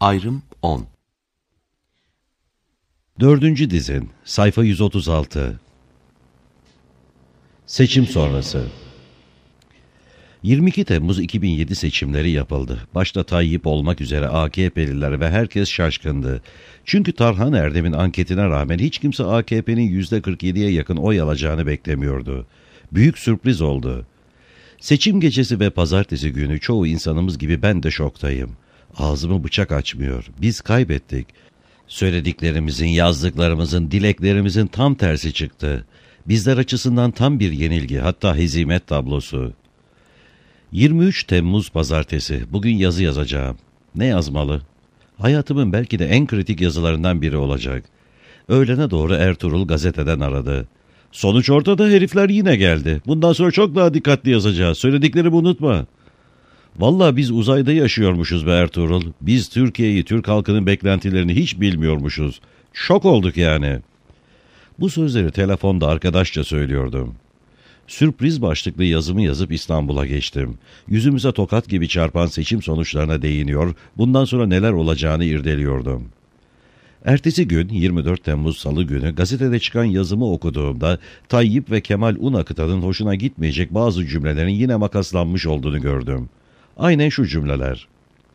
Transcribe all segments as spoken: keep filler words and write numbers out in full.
Ayrım on. Dördüncü dizin, sayfa yüz otuz altı. Seçim sonrası. yirmi iki Temmuz iki bin yedi seçimleri yapıldı. Başta Tayyip olmak üzere A K P'liler ve herkes şaşkındı. Çünkü Tarhan Erdem'in anketine rağmen hiç kimse A K P'nin yüzde kırk yediye yakın oy alacağını beklemiyordu. Büyük sürpriz oldu. Seçim gecesi ve pazartesi günü çoğu insanımız gibi ben de şoktayım. Ağzımı bıçak açmıyor. Biz kaybettik. Söylediklerimizin, yazdıklarımızın, dileklerimizin tam tersi çıktı. Bizler açısından tam bir yenilgi, hatta hezimet tablosu. yirmi üç Temmuz pazartesi. Bugün yazı yazacağım. Ne yazmalı? Hayatımın belki de en kritik yazılarından biri olacak. Öğlene doğru Ertuğrul gazeteden aradı. Sonuç ortada, herifler yine geldi. Bundan sonra çok daha dikkatli yazacağız. Söylediklerimi unutma. Vallahi biz uzayda yaşıyormuşuz be Ertuğrul. Biz Türkiye'yi, Türk halkının beklentilerini hiç bilmiyormuşuz. Şok olduk yani. Bu sözleri telefonda arkadaşça söylüyordum. Sürpriz başlıklı yazımı yazıp İstanbul'a geçtim. Yüzümüze tokat gibi çarpan seçim sonuçlarına değiniyor, bundan sonra neler olacağını irdeliyordum. Ertesi gün yirmi dört Temmuz Salı günü gazetede çıkan yazımı okuduğumda Tayyip ve Kemal Unakıtan'ın hoşuna gitmeyecek bazı cümlelerin yine makaslanmış olduğunu gördüm. Aynen şu cümleler.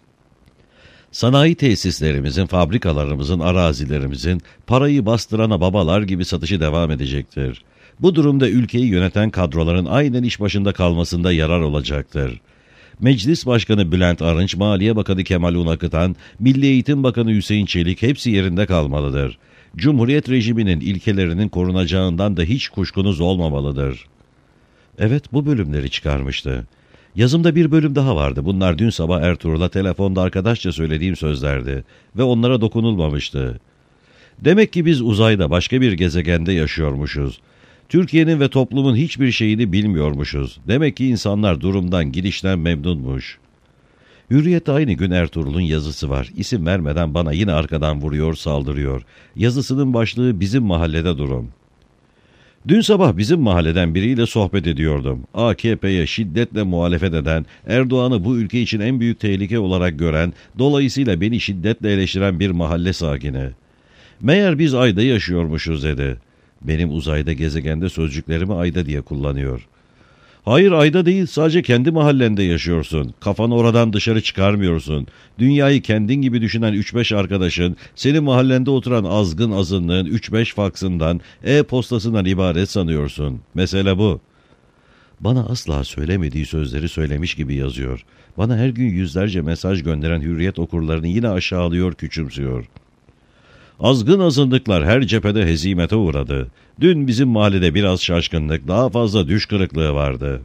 Sanayi tesislerimizin, fabrikalarımızın, arazilerimizin parayı bastırana babalar gibi satışı devam edecektir. Bu durumda ülkeyi yöneten kadroların aynen iş başında kalmasında yarar olacaktır. Meclis Başkanı Bülent Arınç, Maliye Bakanı Kemal Unakıtan, Milli Eğitim Bakanı Hüseyin Çelik hepsi yerinde kalmalıdır. Cumhuriyet rejiminin ilkelerinin korunacağından da hiç kuşkunuz olmamalıdır. Evet, bu bölümleri çıkarmıştı. Yazımda bir bölüm daha vardı. Bunlar dün sabah Ertuğrul'a telefonda arkadaşça söylediğim sözlerdi ve onlara dokunulmamıştı. Demek ki biz uzayda, başka bir gezegende yaşıyormuşuz. Türkiye'nin ve toplumun hiçbir şeyini bilmiyormuşuz. Demek ki insanlar durumdan, gidişten memnunmuş. Hürriyet'te aynı gün Ertuğrul'un yazısı var. İsim vermeden bana yine arkadan vuruyor, saldırıyor. Yazısının başlığı bizim mahallede durum. Dün sabah bizim mahalleden biriyle sohbet ediyordum. A K P'ye şiddetle muhalefet eden, Erdoğan'ı bu ülke için en büyük tehlike olarak gören, dolayısıyla beni şiddetle eleştiren bir mahalle sakini. Meğer biz ayda yaşıyormuşuz dedi. Benim uzayda, gezegende sözcüklerimi ayda diye kullanıyor. Hayır, ayda değil, sadece kendi mahallende yaşıyorsun. Kafanı oradan dışarı çıkarmıyorsun. Dünyayı kendin gibi düşünen üç beş arkadaşın, senin mahallende oturan azgın azınlığın üç beş faksından, e-postasından ibaret sanıyorsun. Mesele bu. Bana asla söylemediği sözleri söylemiş gibi yazıyor. Bana her gün yüzlerce mesaj gönderen Hürriyet okurlarını yine aşağılıyor, küçümsüyor. Azgın azınlıklar her cephede hezimete uğradı. Dün bizim mahallede biraz şaşkınlık, daha fazla düş kırıklığı vardı.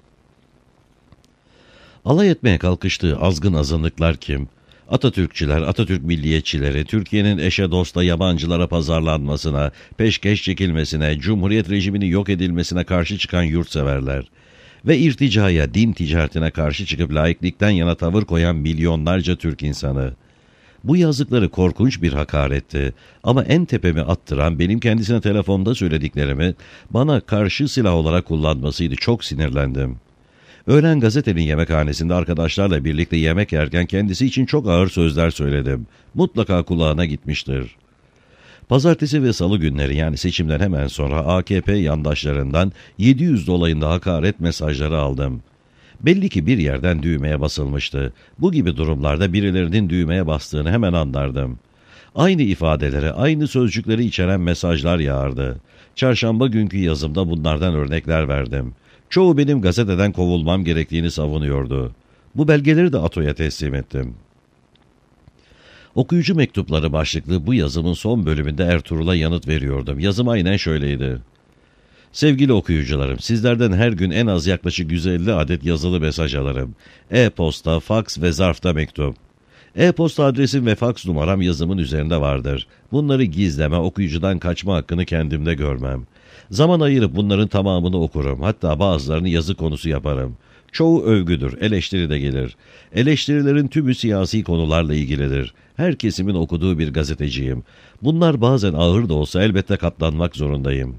Alay etmeye kalkıştığı azgın azınlıklar kim? Atatürkçüler, Atatürk milliyetçileri, Türkiye'nin eşe dosta yabancılara pazarlanmasına, peşkeş çekilmesine, Cumhuriyet rejimini yok edilmesine karşı çıkan yurtseverler. Ve irticaya, din ticaretine karşı çıkıp laiklikten yana tavır koyan milyonlarca Türk insanı. Bu yazdıkları korkunç bir hakaretti ama en tepemi attıran benim kendisine telefonda söylediklerimi bana karşı silah olarak kullanmasıydı. Çok sinirlendim. Öğlen gazetenin yemekhanesinde arkadaşlarla birlikte yemek yerken kendisi için çok ağır sözler söyledim. Mutlaka kulağına gitmiştir. Pazartesi ve salı günleri, yani seçimden hemen sonra A K P yandaşlarından yedi yüz dolayında hakaret mesajları aldım. Belli ki bir yerden düğmeye basılmıştı. Bu gibi durumlarda birilerinin düğmeye bastığını hemen anlardım. Aynı ifadeleri, aynı sözcükleri içeren mesajlar yağardı. Çarşamba günkü yazımda bunlardan örnekler verdim. Çoğu benim gazeteden kovulmam gerektiğini savunuyordu. Bu belgeleri de ATO'ya teslim ettim. Okuyucu mektupları başlıklı bu yazımın son bölümünde Ertuğrul'a yanıt veriyordum. Yazım aynen şöyleydi. Sevgili okuyucularım, sizlerden her gün en az yaklaşık yüz elli adet yazılı mesaj alırım. E-posta, faks ve zarfta mektup. E-posta adresim ve faks numaram yazımın üzerinde vardır. Bunları gizleme, okuyucudan kaçma hakkını kendimde görmem. Zaman ayırıp bunların tamamını okurum. Hatta bazılarını yazı konusu yaparım. Çoğu övgüdür, eleştiri de gelir. Eleştirilerin tümü siyasi konularla ilgilidir. Her kesimin okuduğu bir gazeteciyim. Bunlar bazen ağır da olsa elbette katlanmak zorundayım.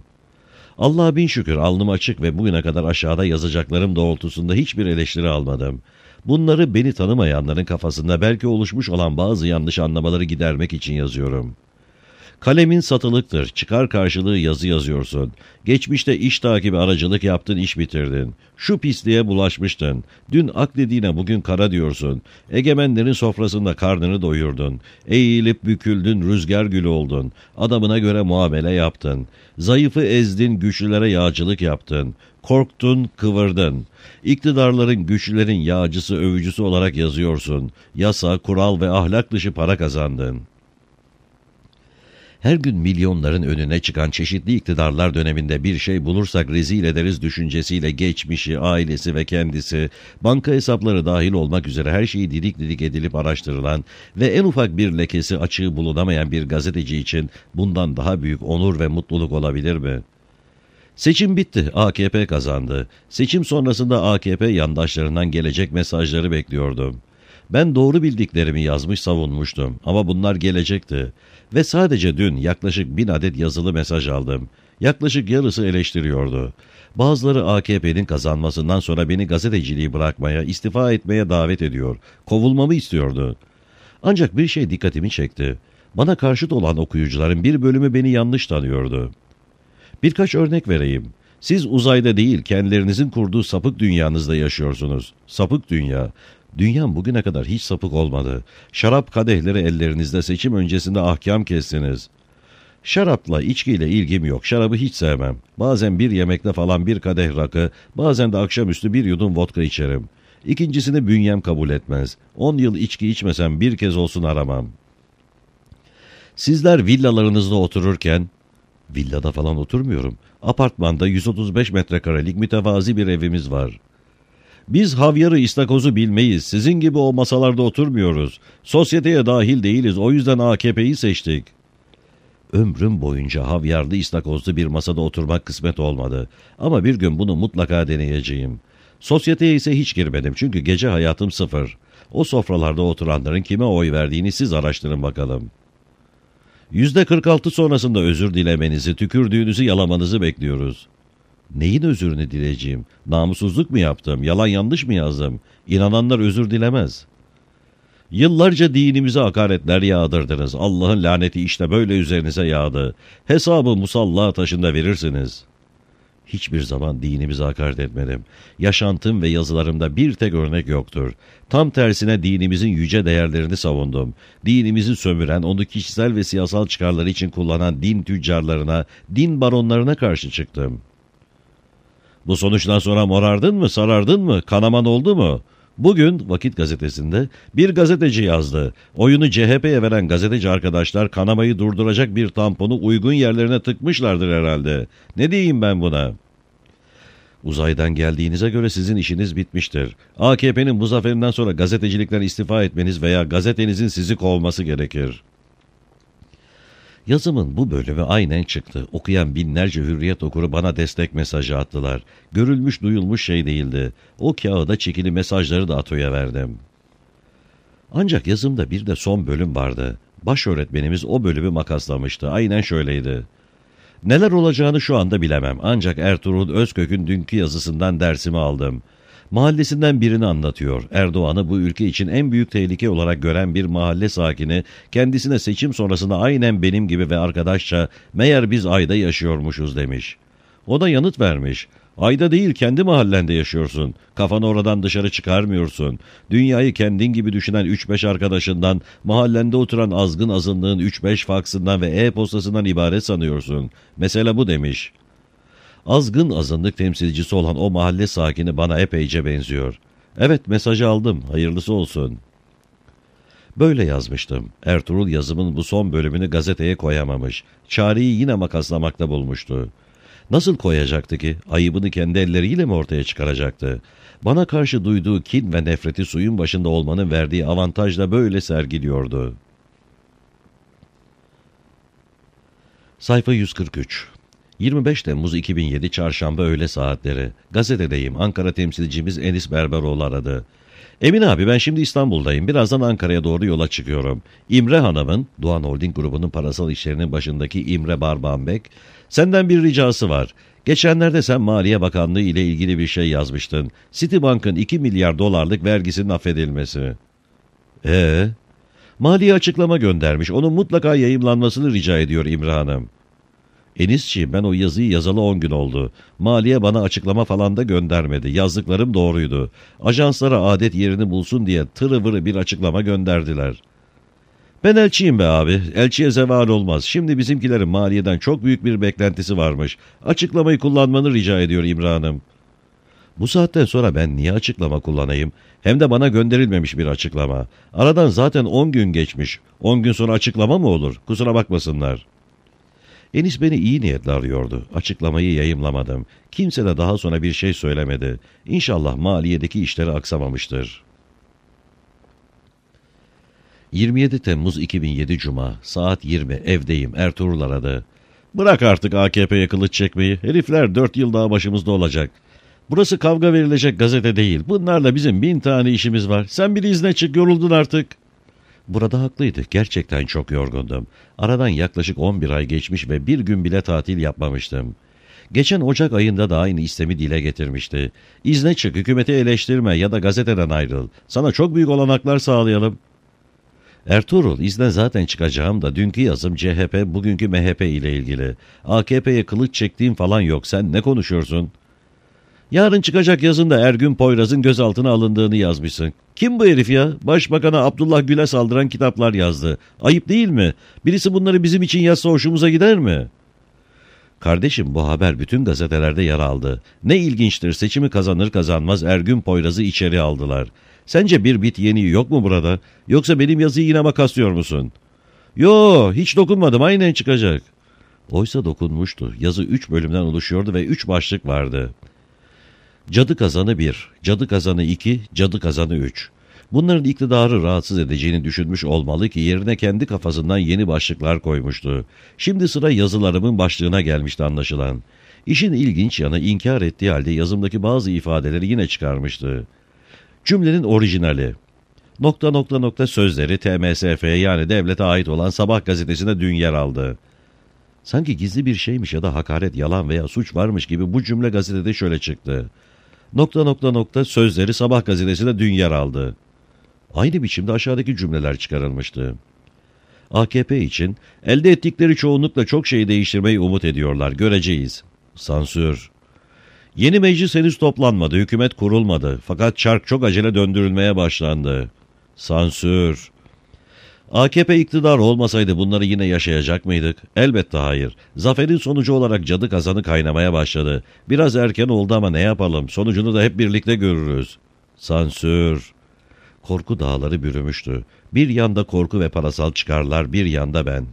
Allah'a bin şükür alnım açık ve bugüne kadar aşağıda yazacaklarım doğrultusunda hiçbir eleştiri almadım. Bunları beni tanımayanların kafasında belki oluşmuş olan bazı yanlış anlamaları gidermek için yazıyorum. Kalemin satılıktır. Çıkar karşılığı yazı yazıyorsun. Geçmişte iş takibi aracılık yaptın, iş bitirdin. Şu pisliğe bulaşmıştın. Dün ak dediğine bugün kara diyorsun. Egemenlerin sofrasında karnını doyurdun. Eğilip büküldün, rüzgar gülü oldun. Adamına göre muamele yaptın. Zayıfı ezdin, güçlülere yağcılık yaptın. Korktun, kıvırdın. İktidarların, güçlülerin yağcısı, övücüsü olarak yazıyorsun. Yasa, kural ve ahlak dışı para kazandın. Her gün milyonların önüne çıkan çeşitli iktidarlar döneminde bir şey bulursak rezil ederiz düşüncesiyle geçmişi, ailesi ve kendisi, banka hesapları dahil olmak üzere her şeyi didik didik edilip araştırılan ve en ufak bir lekesi açığı bulunamayan bir gazeteci için bundan daha büyük onur ve mutluluk olabilir mi? Seçim bitti, A K P kazandı. Seçim sonrasında A K P yandaşlarından gelecek mesajları bekliyordum. Ben doğru bildiklerimi yazmış savunmuştum ama bunlar gelecekti. Ve sadece dün yaklaşık bin adet yazılı mesaj aldım. Yaklaşık yarısı eleştiriyordu. Bazıları A K P'nin kazanmasından sonra beni gazeteciliği bırakmaya, istifa etmeye davet ediyor. Kovulmamı istiyordu. Ancak bir şey dikkatimi çekti. Bana karşıt olan okuyucuların bir bölümü beni yanlış tanıyordu. Birkaç örnek vereyim. Siz uzayda değil, kendilerinizin kurduğu sapık dünyanızda yaşıyorsunuz. Sapık dünya. Dünyam bugüne kadar hiç sapık olmadı. Şarap kadehleri ellerinizde, seçim öncesinde ahkam kestiniz. Şarapla, içkiyle ilgim yok. Şarabı hiç sevmem. Bazen bir yemekte falan bir kadeh rakı, bazen de akşamüstü bir yudum vodka içerim. İkincisini bünyem kabul etmez. On yıl içki içmesem bir kez olsun aramam. Sizler villalarınızda otururken, villada falan oturmuyorum. Apartmanda yüz otuz beş metrekarelik mütevazi bir evimiz var. Biz havyarı, istakozu bilmeyiz. Sizin gibi o masalarda oturmuyoruz. Sosyeteye dahil değiliz. O yüzden A K P'yi seçtik. Ömrüm boyunca havyarlı, istakozlu bir masada oturmak kısmet olmadı. Ama bir gün bunu mutlaka deneyeceğim. Sosyeteye ise hiç girmedim çünkü gece hayatım sıfır. O sofralarda oturanların kime oy verdiğini siz araştırın bakalım. yüzde kırk altı sonrasında özür dilemenizi, tükürdüğünüzü yalamanızı bekliyoruz. Neyin özürünü dileyeceğim? Namussuzluk mu yaptım? Yalan yanlış mı yazdım? İnananlar özür dilemez. Yıllarca dinimize hakaretler yağdırdınız. Allah'ın laneti işte böyle üzerinize yağdı. Hesabı musalla taşında verirsiniz. Hiçbir zaman dinimize hakaret etmedim. Yaşantım ve yazılarımda bir tek örnek yoktur. Tam tersine dinimizin yüce değerlerini savundum. Dinimizi sömüren, onu kişisel ve siyasal çıkarları için kullanan din tüccarlarına, din baronlarına karşı çıktım. Bu sonuçtan sonra morardın mı, sarardın mı, kanaman oldu mu? Bugün Vakit Gazetesi'nde bir gazeteci yazdı. Oyunu C H P'ye veren gazeteci arkadaşlar kanamayı durduracak bir tamponu uygun yerlerine tıkmışlardır herhalde. Ne diyeyim ben buna? Uzaydan geldiğinize göre sizin işiniz bitmiştir. A K P'nin bu zaferinden sonra gazetecilikten istifa etmeniz veya gazetenizin sizi kovması gerekir. Yazımın bu bölümü aynen çıktı. Okuyan binlerce Hürriyet okuru bana destek mesajı attılar. Görülmüş duyulmuş şey değildi. O kağıda çekili mesajları da Ato'ya verdim. Ancak yazımda bir de son bölüm vardı. Baş öğretmenimiz o bölümü makaslamıştı. Aynen şöyleydi. Neler olacağını şu anda bilemem. Ancak Ertuğrul Özkök'ün dünkü yazısından dersimi aldım. Mahallesinden birini anlatıyor. Erdoğan'ı bu ülke için en büyük tehlike olarak gören bir mahalle sakini kendisine seçim sonrasında aynen benim gibi ve arkadaşça meğer biz Ay'da yaşıyormuşuz demiş. O da yanıt vermiş. Ay'da değil kendi mahallende yaşıyorsun. Kafanı oradan dışarı çıkarmıyorsun. Dünyayı kendin gibi düşünen üç beş arkadaşından, mahallende oturan azgın azınlığın üç beş faksından ve e-postasından ibaret sanıyorsun. Mesele bu demiş. Azgın azınlık temsilcisi olan o mahalle sakini bana epeyce benziyor. Evet, mesajı aldım. Hayırlısı olsun. Böyle yazmıştım. Ertuğrul yazımın bu son bölümünü gazeteye koyamamış. Çareyi yine makaslamakta bulmuştu. Nasıl koyacaktı ki? Ayıbını kendi elleriyle mi ortaya çıkaracaktı? Bana karşı duyduğu kin ve nefreti suyun başında olmanın verdiği avantajla böyle sergiliyordu. Sayfa yüz kırk üç. yirmi beş Temmuz iki bin yedi Çarşamba öğle saatleri. Gazetedeyim. Ankara temsilcimiz Enis Berberoğlu aradı. Emin abi, ben şimdi İstanbul'dayım. Birazdan Ankara'ya doğru yola çıkıyorum. İmre Hanım'ın, Doğan Holding grubunun parasal işlerinin başındaki İmre Barbanbek, senden bir ricası var. Geçenlerde sen Maliye Bakanlığı ile ilgili bir şey yazmıştın. Citibank'ın iki milyar dolarlık vergisinin affedilmesi. Ee, Maliye açıklama göndermiş. Onun mutlaka yayımlanmasını rica ediyor İmre Hanım. Enisciğim, ben o yazıyı yazalı on gün oldu. Maliye bana açıklama falan da göndermedi. Yazdıklarım doğruydu. Ajanslara adet yerini bulsun diye tırı vırı bir açıklama gönderdiler. Ben elçiyim be abi. Elçiye zeval olmaz. Şimdi bizimkilerin maliyeden çok büyük bir beklentisi varmış. Açıklamayı kullanmanı rica ediyor İmre Hanım. Bu saatten sonra ben niye açıklama kullanayım? Hem de bana gönderilmemiş bir açıklama. Aradan zaten on gün geçmiş. on gün sonra açıklama mı olur? Kusura bakmasınlar. Enis beni iyi niyetle arıyordu. Açıklamayı yayımlamadım. Kimse de daha sonra bir şey söylemedi. İnşallah maliyedeki işleri aksamamıştır. yirmi yedi Temmuz iki bin yedi Cuma, saat yirmi, evdeyim. Ertuğrul aradı. Bırak artık A K P'ye kılıç çekmeyi. Herifler dört yıl daha başımızda olacak. Burası kavga verilecek gazete değil. Bunlarla bizim bin tane işimiz var. Sen bir izne çık, yoruldun artık. Burada haklıydı. Gerçekten çok yorgundum. Aradan yaklaşık on bir ay geçmiş ve bir gün bile tatil yapmamıştım. Geçen Ocak ayında da aynı istemi dile getirmişti. İzne çık, hükümeti eleştirme ya da gazeteden ayrıl. Sana çok büyük olanaklar sağlayalım. Ertuğrul, izne zaten çıkacağım da dünkü yazım C H P, bugünkü M H P ile ilgili. A K P'ye kılıç çektiğim falan yok. Sen ne konuşuyorsun? Yarın çıkacak yazında Ergün Poyraz'ın gözaltına alındığını yazmışsın. Kim bu herif ya? Başbakan'a Abdullah Gül'e saldıran kitaplar yazdı. Ayıp değil mi? Birisi bunları bizim için yazsa hoşumuza gider mi? Kardeşim, bu haber bütün gazetelerde yer aldı. Ne ilginçtir, seçimi kazanır kazanmaz Ergün Poyraz'ı içeri aldılar. Sence bir bit yeniği yok mu burada? Yoksa benim yazıyı yine makaslıyor musun? Yo, hiç dokunmadım, aynen çıkacak. Oysa dokunmuştu. Yazı üç bölümden oluşuyordu ve üç başlık vardı. Cadı kazanı bir, cadı kazanı iki, cadı kazanı üç. Bunların iktidarı rahatsız edeceğini düşünmüş olmalı ki yerine kendi kafasından yeni başlıklar koymuştu. Şimdi sıra yazılarımın başlığına gelmişti anlaşılan. İşin ilginç yanı, inkar ettiği halde yazımdaki bazı ifadeleri yine çıkarmıştı. Cümlenin orijinali. Nokta nokta nokta sözleri T M S F, yani devlete ait olan Sabah gazetesinde dün yer aldı. Sanki gizli bir şeymiş ya da hakaret, yalan veya suç varmış gibi bu cümle gazetede şöyle çıktı. Nokta nokta nokta sözleri Sabah gazetesinde dün yer aldı. Aynı biçimde aşağıdaki cümleler çıkarılmıştı. A K P için elde ettikleri çoğunlukla çok şeyi değiştirmeyi umut ediyorlar. Göreceğiz. Sansür. Yeni meclis henüz toplanmadı, hükümet kurulmadı. Fakat çark çok acele döndürülmeye başlandı. Sansür. A K P iktidar olmasaydı bunları yine yaşayacak mıydık? Elbette hayır. Zaferin sonucu olarak cadı kazanı kaynamaya başladı. Biraz erken oldu ama ne yapalım? Sonucunu da hep birlikte görürüz. Sansür. Korku dağları bürümüştü. Bir yanda korku ve parasal çıkarlar, bir yanda ben.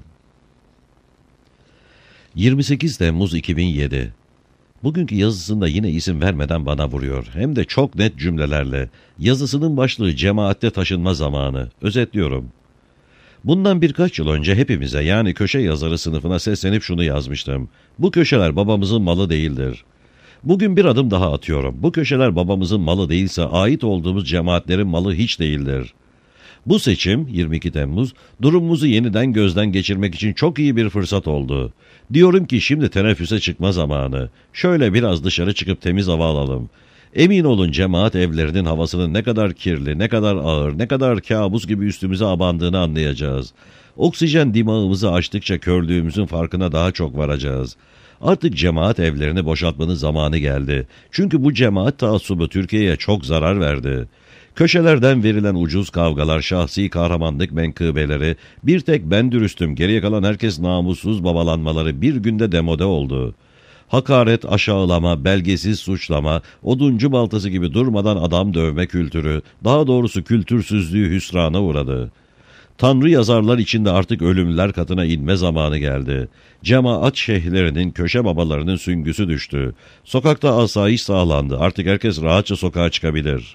yirmi sekiz Temmuz iki bin yedi. Bugünkü yazısında yine isim vermeden bana vuruyor. Hem de çok net cümlelerle. Yazısının başlığı cemaatte taşınma zamanı. Özetliyorum. Bundan birkaç yıl önce hepimize, yani köşe yazarı sınıfına seslenip şunu yazmıştım. Bu köşeler babamızın malı değildir. Bugün bir adım daha atıyorum. Bu köşeler babamızın malı değilse ait olduğumuz cemaatlerin malı hiç değildir. Bu seçim yirmi iki Temmuz durumumuzu yeniden gözden geçirmek için çok iyi bir fırsat oldu. Diyorum ki şimdi teneffüse çıkma zamanı. Şöyle biraz dışarı çıkıp temiz hava alalım. Emin olun cemaat evlerinin havasının ne kadar kirli, ne kadar ağır, ne kadar kabus gibi üstümüze abandığını anlayacağız. Oksijen dimağımızı açtıkça körlüğümüzün farkına daha çok varacağız. Artık cemaat evlerini boşaltmanın zamanı geldi. Çünkü bu cemaat taassubu Türkiye'ye çok zarar verdi. Köşelerden verilen ucuz kavgalar, şahsi kahramanlık menkıbeleri, bir tek ben dürüstüm, geriye kalan herkes namussuz babalanmaları bir günde demode oldu. Hakaret, aşağılama, belgesiz suçlama, oduncu baltası gibi durmadan adam dövme kültürü, daha doğrusu kültürsüzlüğü hüsrana uğradı. Tanrı yazarlar içinde artık ölümler katına inme zamanı geldi. Cemaat şeyhlerinin, köşe babalarının süngüsü düştü. Sokakta asayiş sağlandı. Artık herkes rahatça sokağa çıkabilir.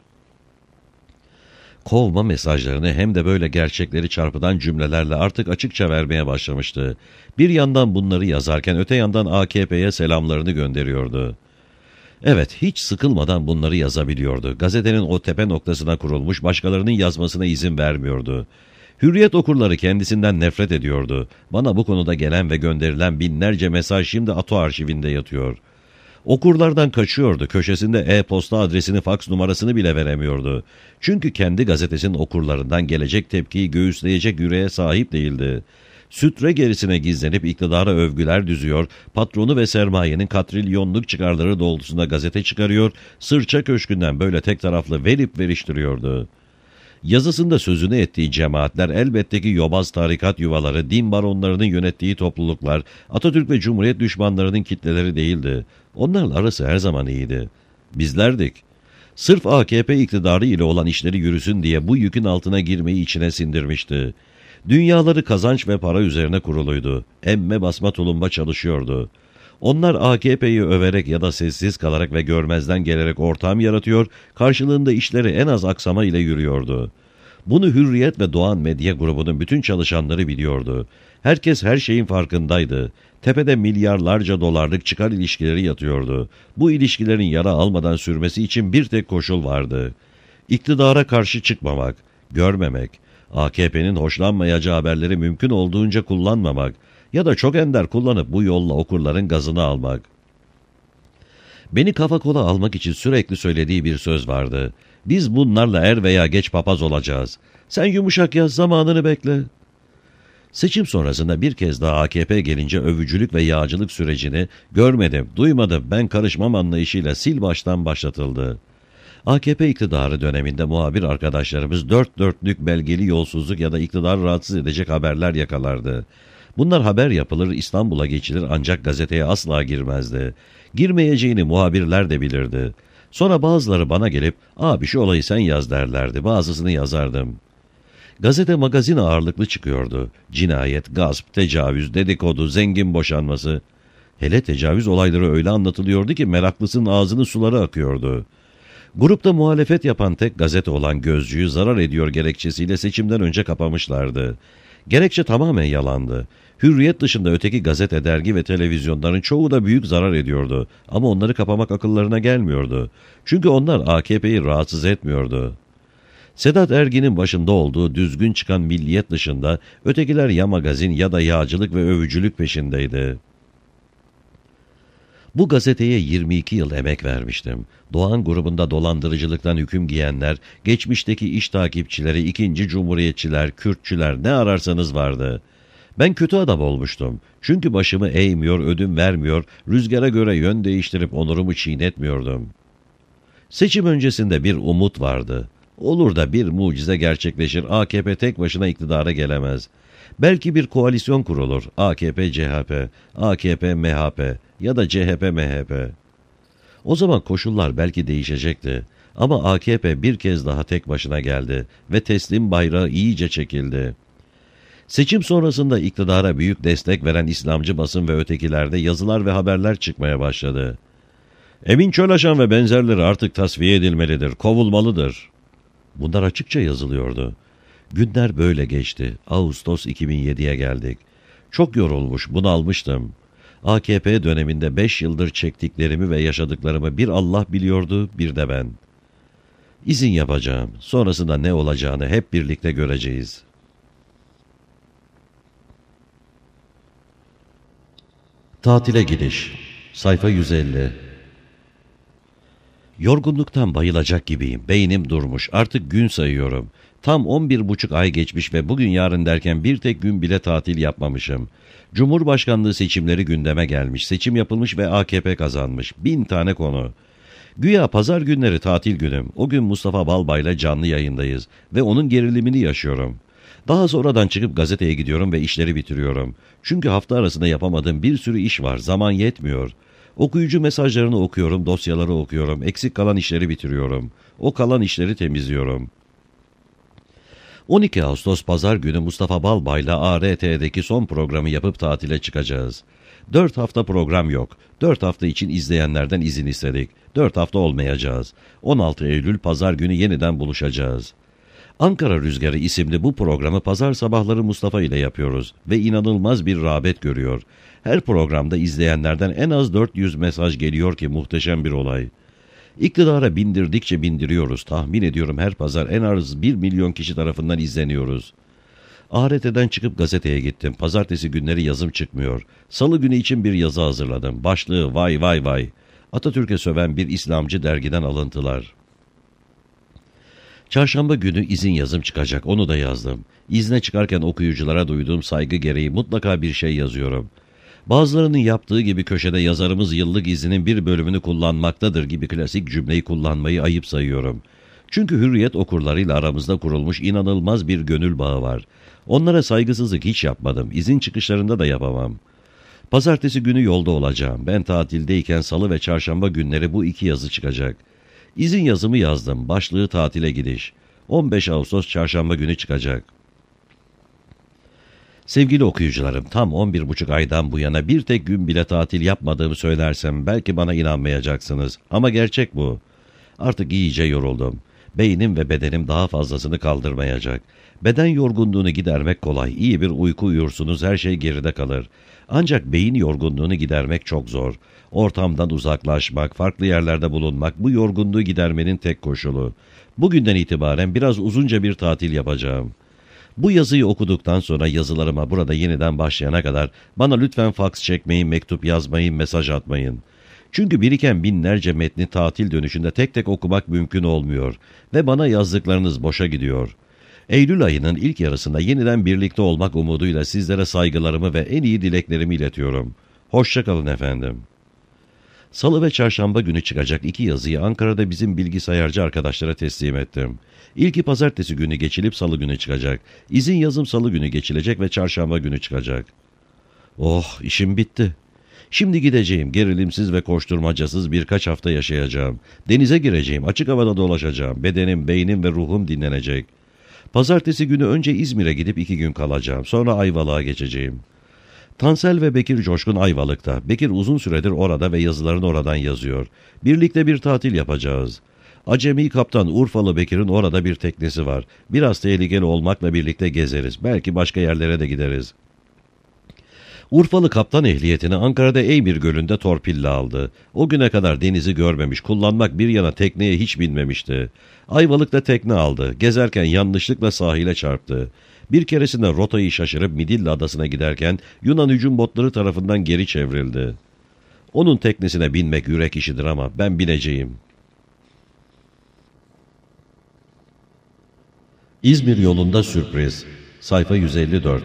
Kovma mesajlarını hem de böyle gerçekleri çarpıtan cümlelerle artık açıkça vermeye başlamıştı. Bir yandan bunları yazarken öte yandan A K P'ye selamlarını gönderiyordu. Evet, hiç sıkılmadan bunları yazabiliyordu. Gazetenin o tepe noktasına kurulmuş, başkalarının yazmasına izin vermiyordu. Hürriyet okurları kendisinden nefret ediyordu. Bana bu konuda gelen ve gönderilen binlerce mesaj şimdi Ato arşivinde yatıyor. Okurlardan kaçıyordu, köşesinde e-posta adresini, faks numarasını bile veremiyordu. Çünkü kendi gazetesinin okurlarından gelecek tepkiyi göğüsleyecek yüreğe sahip değildi. Sütre gerisine gizlenip iktidara övgüler düzüyor, patronu ve sermayenin katrilyonluk çıkarları doğrultusunda gazete çıkarıyor, sırça köşkünden böyle tek taraflı verip veriştiriyordu. Yazısında sözünü ettiği cemaatler elbette ki yobaz tarikat yuvaları, din baronlarının yönettiği topluluklar, Atatürk ve Cumhuriyet düşmanlarının kitleleri değildi. Onlarla arası her zaman iyiydi. Bizlerdik. Sırf A K P iktidarı ile olan işleri yürüsün diye bu yükün altına girmeyi içine sindirmişti. Dünyaları kazanç ve para üzerine kuruluydu. Emme basma tulumba çalışıyordu. Onlar A K P'yi överek ya da sessiz kalarak ve görmezden gelerek ortam yaratıyor, karşılığında işleri en az aksama ile yürüyordu. Bunu Hürriyet ve Doğan Medya grubunun bütün çalışanları biliyordu. Herkes her şeyin farkındaydı. Tepede milyarlarca dolarlık çıkar ilişkileri yatıyordu. Bu ilişkilerin yara almadan sürmesi için bir tek koşul vardı. İktidara karşı çıkmamak, görmemek, A K P'nin hoşlanmayacağı haberleri mümkün olduğunca kullanmamak ya da çok ender kullanıp bu yolla okurların gazını almak. Beni kafa kola almak için sürekli söylediği bir söz vardı. Biz bunlarla er veya geç papaz olacağız. Sen yumuşak yaz, zamanını bekle. Seçim sonrasında bir kez daha A K P gelince övücülük ve yağcılık sürecini görmedim, duymadım, ben karışmam anlayışıyla sil baştan başlatıldı. A K P iktidarı döneminde muhabir arkadaşlarımız dört dörtlük belgeli yolsuzluk ya da iktidarı rahatsız edecek haberler yakalardı. Bunlar haber yapılır, İstanbul'a geçilir ancak gazeteye asla girmezdi. Girmeyeceğini muhabirler de bilirdi. Sonra bazıları bana gelip, "Abi şu olayı sen yaz" derlerdi. Bazısını yazardım. Gazete magazin ağırlıklı çıkıyordu. Cinayet, gasp, tecavüz, dedikodu, zengin boşanması. Hele tecavüz olayları öyle anlatılıyordu ki meraklısının ağzının suları akıyordu. Grupta muhalefet yapan tek gazete olan Gözcü'yü zarar ediyor gerekçesiyle seçimden önce kapamışlardı. Gerekçe tamamen yalandı. Hürriyet dışında öteki gazete, dergi ve televizyonların çoğu da büyük zarar ediyordu. Ama onları kapamak akıllarına gelmiyordu. Çünkü onlar A K P'yi rahatsız etmiyordu. Sedat Ergin'in başında olduğu düzgün çıkan Milliyet dışında ötekiler ya magazin ya da yağcılık ve övücülük peşindeydi. Bu gazeteye yirmi iki yıl emek vermiştim. Doğan grubunda dolandırıcılıktan hüküm giyenler, geçmişteki iş takipçileri, ikinci cumhuriyetçiler, Kürtçüler ne ararsanız vardı. Ben kötü adam olmuştum. Çünkü başımı eğmiyor, ödün vermiyor, rüzgara göre yön değiştirip onurumu çiğnetmiyordum. Seçim öncesinde bir umut vardı. Olur da bir mucize gerçekleşir, A K P tek başına iktidara gelemez. Belki bir koalisyon kurulur, A K P C H P, A K P M H P ya da C H P M H P. O zaman koşullar belki değişecekti. Ama A K P bir kez daha tek başına geldi ve teslim bayrağı iyice çekildi. Seçim sonrasında iktidara büyük destek veren İslamcı basın ve ötekilerde yazılar ve haberler çıkmaya başladı. Emin Çölaşan ve benzerleri artık tasfiye edilmelidir, kovulmalıdır. Bunlar açıkça yazılıyordu. Günler böyle geçti. Ağustos iki bin yediye geldik. Çok yorulmuş, bunalmıştım. A K P döneminde beş yıldır çektiklerimi ve yaşadıklarımı bir Allah biliyordu, bir de ben. İzin yapacağım. Sonrasında ne olacağını hep birlikte göreceğiz. Tatile gidiş. Sayfa yüz elli. Yorgunluktan bayılacak gibiyim. Beynim durmuş. Artık gün sayıyorum. Tam on bir buçuk ay geçmiş ve bugün yarın derken bir tek gün bile tatil yapmamışım. Cumhurbaşkanlığı seçimleri gündeme gelmiş. Seçim yapılmış ve A K P kazanmış. Bin tane konu. Güya pazar günleri tatil günüm. O gün Mustafa Balbay'la canlı yayındayız ve onun gerilimini yaşıyorum. Daha sonradan çıkıp gazeteye gidiyorum ve işleri bitiriyorum. Çünkü hafta arasında yapamadığım bir sürü iş var. Zaman yetmiyor. Okuyucu mesajlarını okuyorum, dosyaları okuyorum, eksik kalan işleri bitiriyorum. O kalan işleri temizliyorum. on iki Ağustos Pazar günü Mustafa Balbay'la A R T'deki son programı yapıp tatile çıkacağız. Dört hafta program yok. Dört hafta için izleyenlerden izin istedik. Dört hafta olmayacağız. on altı Eylül Pazar günü yeniden buluşacağız. Ankara Rüzgarı isimli bu programı pazar sabahları Mustafa ile yapıyoruz ve inanılmaz bir rağbet görüyor. Her programda izleyenlerden en az dört yüz mesaj geliyor ki muhteşem bir olay. İktidara bindirdikçe bindiriyoruz. Tahmin ediyorum her pazar en az bir milyon kişi tarafından izleniyoruz. A R T'den çıkıp gazeteye gittim. Pazartesi günleri yazım çıkmıyor. Salı günü için bir yazı hazırladım. Başlığı vay vay vay. Atatürk'e söven bir İslamcı dergiden alıntılar. Çarşamba günü izin yazım çıkacak, onu da yazdım. İzne çıkarken okuyuculara duyduğum saygı gereği mutlaka bir şey yazıyorum. Bazılarının yaptığı gibi köşede yazarımız yıllık izinin bir bölümünü kullanmaktadır gibi klasik cümleyi kullanmayı ayıp sayıyorum. Çünkü Hürriyet okurlarıyla aramızda kurulmuş inanılmaz bir gönül bağı var. Onlara saygısızlık hiç yapmadım, izin çıkışlarında da yapamam. Pazartesi günü yolda olacağım. Ben tatildeyken salı ve çarşamba günleri bu iki yazı çıkacak. İzin yazımı yazdım. Başlığı tatile gidiş. on beş Ağustos çarşamba günü çıkacak. Sevgili okuyucularım, tam on bir buçuk aydan bu yana bir tek gün bile tatil yapmadığımı söylersem belki bana inanmayacaksınız. Ama gerçek bu. Artık iyice yoruldum. Beynim ve bedenim daha fazlasını kaldırmayacak. Beden yorgunluğunu gidermek kolay. İyi bir uyku uyursunuz, her şey geride kalır. Ancak beyin yorgunluğunu gidermek çok zor. Ortamdan uzaklaşmak, farklı yerlerde bulunmak bu yorgunluğu gidermenin tek koşulu. Bugünden itibaren biraz uzunca bir tatil yapacağım. Bu yazıyı okuduktan sonra yazılarıma burada yeniden başlayana kadar bana lütfen faks çekmeyin, mektup yazmayın, mesaj atmayın. Çünkü biriken binlerce metni tatil dönüşünde tek tek okumak mümkün olmuyor ve bana yazdıklarınız boşa gidiyor. Eylül ayının ilk yarısında yeniden birlikte olmak umuduyla sizlere saygılarımı ve en iyi dileklerimi iletiyorum. Hoşça kalın efendim. Salı ve çarşamba günü çıkacak iki yazıyı Ankara'da bizim bilgisayarcı arkadaşlara teslim ettim. İlki pazartesi günü geçilip salı günü çıkacak. İzin yazım salı günü geçilecek ve çarşamba günü çıkacak. Oh, işim bitti. Şimdi gideceğim, gerilimsiz ve koşturmacasız birkaç hafta yaşayacağım. Denize gireceğim, açık havada dolaşacağım. Bedenim, beynim ve ruhum dinlenecek. Pazartesi günü önce İzmir'e gidip iki gün kalacağım. Sonra Ayvalık'a geçeceğim. Tansel ve Bekir Coşkun Ayvalık'ta. Bekir uzun süredir orada ve yazılarını oradan yazıyor. Birlikte bir tatil yapacağız. Acemi kaptan Urfalı Bekir'in orada bir teknesi var. Biraz tehlikeli olmakla birlikte gezeriz. Belki başka yerlere de gideriz. Urfalı kaptan ehliyetini Ankara'da Eymir Gölü'nde torpille aldı. O güne kadar denizi görmemiş, kullanmak bir yana tekneye hiç binmemişti. Ayvalık'ta tekne aldı. Gezerken yanlışlıkla sahile çarptı. Bir keresinde rotayı şaşırıp Midilli Adası'na giderken Yunan hücum botları tarafından geri çevrildi. Onun teknesine binmek yürek işidir ama ben bineceğim. İzmir yolunda sürpriz. Sayfa yüz elli dört.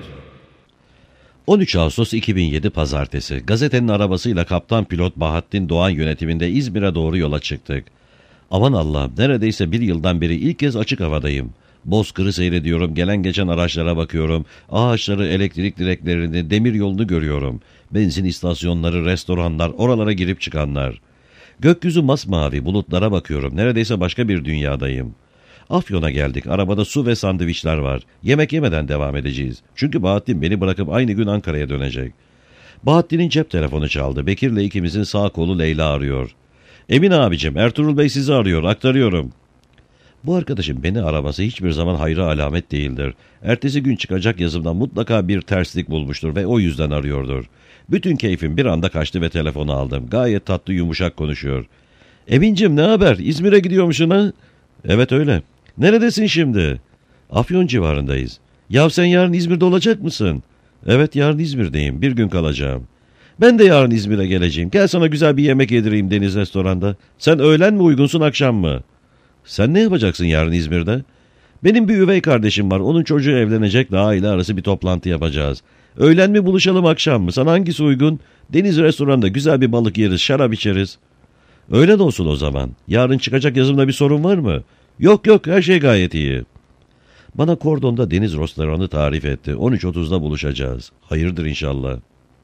on üç Ağustos iki bin yedi Pazartesi. Gazetenin arabasıyla kaptan pilot Bahattin Doğan yönetiminde İzmir'e doğru yola çıktık. Aman Allah'ım, neredeyse bir yıldan beri ilk kez açık havadayım. Bozkır'ı seyrediyorum, gelen geçen araçlara bakıyorum, ağaçları, elektrik direklerini, demir yolunu görüyorum. Benzin istasyonları, restoranlar, oralara girip çıkanlar. Gökyüzü masmavi, bulutlara bakıyorum, neredeyse başka bir dünyadayım. Afyon'a geldik, arabada su ve sandviçler var. Yemek yemeden devam edeceğiz. Çünkü Bahattin beni bırakıp aynı gün Ankara'ya dönecek. Bahattin'in cep telefonu çaldı. Bekir'le ikimizin sağ kolu Leyla arıyor. Emin abicim, Ertuğrul Bey sizi arıyor, aktarıyorum. Bu arkadaşın beni araması hiçbir zaman hayra alamet değildir. Ertesi gün çıkacak yazımdan mutlaka bir terslik bulmuştur ve o yüzden arıyordur. Bütün keyfim bir anda kaçtı ve telefonu aldım. Gayet tatlı yumuşak konuşuyor. Emin'cim, ne haber? İzmir'e gidiyormuşsun ha? Evet öyle. Neredesin şimdi? Afyon civarındayız. Ya sen yarın İzmir'de olacak mısın? Evet, yarın İzmir'deyim. Bir gün kalacağım. Ben de yarın İzmir'e geleceğim. Gel sana güzel bir yemek yedireyim Deniz restoranda. Sen öğlen mi uygunsun, akşam mı? Sen ne yapacaksın yarın İzmir'de? Benim bir üvey kardeşim var. Onun çocuğu evlenecek de aile arası bir toplantı yapacağız. Öğlen mi buluşalım, akşam mı? Sana hangisi uygun? Deniz restoranda güzel bir balık yeriz, şarap içeriz. Öyle de olsun o zaman. Yarın çıkacak yazımda bir sorun var mı? Yok yok, her şey gayet iyi. Bana Kordon'da Deniz restoranı tarif etti. on üç otuzda buluşacağız. Hayırdır inşallah.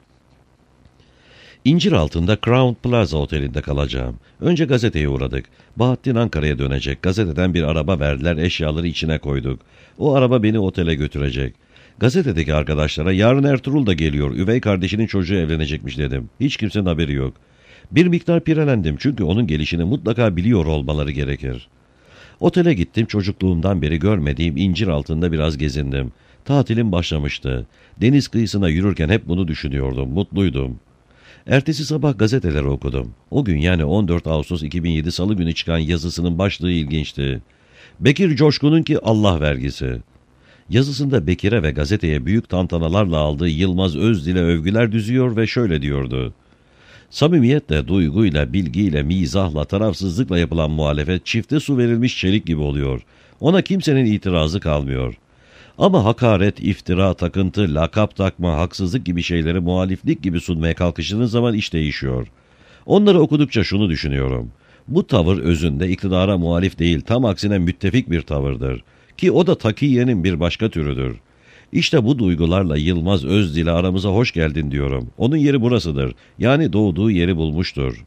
İnciraltı'nda Crown Plaza Oteli'nde kalacağım. Önce gazeteye uğradık. Bahattin Ankara'ya dönecek. Gazeteden bir araba verdiler, eşyaları içine koyduk. O araba beni otele götürecek. Gazetedeki arkadaşlara yarın Ertuğrul da geliyor, üvey kardeşinin çocuğu evlenecekmiş dedim. Hiç kimsenin haberi yok. Bir miktar pirelendim çünkü onun gelişini mutlaka biliyor olmaları gerekir. Otele gittim, çocukluğumdan beri görmediğim İnciraltı'nda biraz gezindim. Tatilim başlamıştı. Deniz kıyısına yürürken hep bunu düşünüyordum, mutluydum. Ertesi sabah gazeteleri okudum. O gün, yani on dört Ağustos iki bin yedi Salı günü çıkan yazısının başlığı ilginçti. Bekir Coşkun'un ki Allah vergisi. Yazısında Bekir'e ve gazeteye büyük tantanalarla aldığı Yılmaz Özdil'e övgüler düzüyor ve şöyle diyordu. Samimiyetle, duyguyla, bilgiyle, mizahla, tarafsızlıkla yapılan muhalefet çifte su verilmiş çelik gibi oluyor. Ona kimsenin itirazı kalmıyor. Ama hakaret, iftira, takıntı, lakap takma, haksızlık gibi şeyleri muhaliflik gibi sunmaya kalkıştığınız zaman iş değişiyor. Onları okudukça şunu düşünüyorum. Bu tavır özünde iktidara muhalif değil, tam aksine müttefik bir tavırdır. Ki o da takiyenin bir başka türüdür. İşte bu duygularla Yılmaz Özdil'e aramıza hoş geldin diyorum. Onun yeri burasıdır. Yani doğduğu yeri bulmuştur.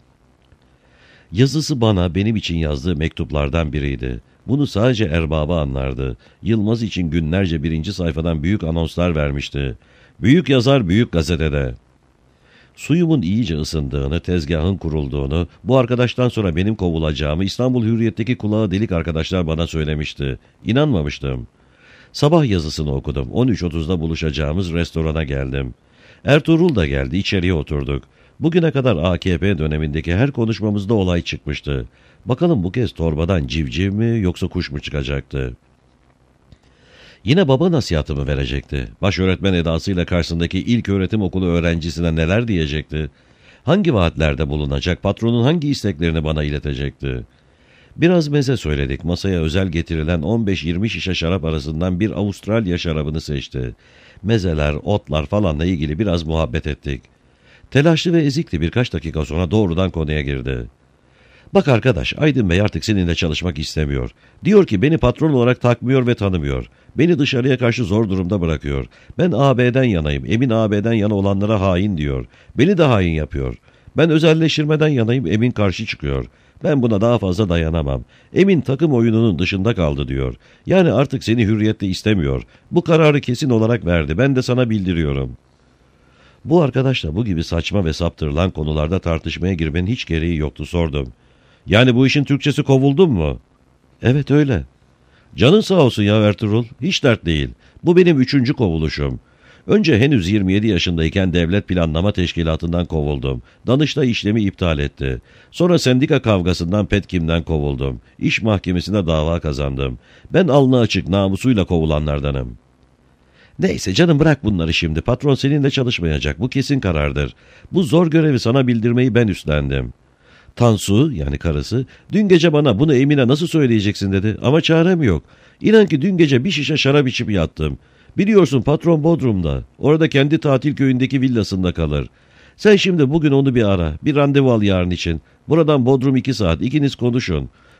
Yazısı bana benim için yazdığı mektuplardan biriydi. Bunu sadece erbabı anlardı. Yılmaz için günlerce birinci sayfadan büyük anonslar vermişti. Büyük yazar büyük gazetede. Suyumun iyice ısındığını, tezgahın kurulduğunu, bu arkadaştan sonra benim kovulacağımı İstanbul Hürriyet'teki kulağı delik arkadaşlar bana söylemişti. İnanmamıştım. Sabah yazısını okudum. on üç otuzda buluşacağımız restorana geldim. Ertuğrul da geldi, içeriye oturduk. Bugüne kadar A K P dönemindeki her konuşmamızda olay çıkmıştı. Bakalım bu kez torbadan civciv mi yoksa kuş mu çıkacaktı? Yine baba nasihatımı verecekti. Başöğretmen edasıyla karşısındaki ilk öğretim okulu öğrencisine neler diyecekti? Hangi vaatlerde bulunacak, patronun hangi isteklerini bana iletecekti? Biraz meze söyledik. Masaya özel getirilen on beş yirmi şişe şarap arasından bir Avustralya şarabını seçti. Mezeler, otlar falanla ilgili biraz muhabbet ettik. Telaşlı ve ezikti, birkaç dakika sonra doğrudan konuya girdi. Bak arkadaş, Aydın Bey artık seninle çalışmak istemiyor. Diyor ki beni patron olarak takmıyor ve tanımıyor. Beni dışarıya karşı zor durumda bırakıyor. Ben A B'den yanayım. Emin A B'den yana olanlara hain diyor. Beni de hain yapıyor. Ben özelleştirmeden yanayım. Emin karşı çıkıyor. Ben buna daha fazla dayanamam. Emin takım oyununun dışında kaldı diyor. Yani artık seni Hürriyet'te istemiyor. Bu kararı kesin olarak verdi. Ben de sana bildiriyorum. Bu arkadaşla bu gibi saçma ve saptırılan konularda tartışmaya girmenin hiç gereği yoktu, sordum. Yani bu işin Türkçesi kovuldun mu? Evet öyle. Canın sağ olsun ya Ertuğrul. Hiç dert değil. Bu benim üçüncü kovuluşum. Önce henüz yirmi yedi yaşındayken Devlet Planlama Teşkilatı'ndan kovuldum. Danıştay işlemi iptal etti. Sonra sendika kavgasından Petkim'den kovuldum. İş mahkemesine dava kazandım. Ben alnı açık namusuyla kovulanlardanım. Neyse canım, bırak bunları şimdi. Patron seninle çalışmayacak. Bu kesin karardır. Bu zor görevi sana bildirmeyi ben üstlendim. Tansu, yani karısı, dün gece bana bunu Emine nasıl söyleyeceksin dedi. Ama çarem yok. İnan ki dün gece bir şişe şarap içip yattım. Biliyorsun patron Bodrum'da. Orada kendi tatil köyündeki villasında kalır. Sen şimdi bugün onu bir ara. Bir randevu al yarın için. Buradan Bodrum iki saat. İkiniz konuşun.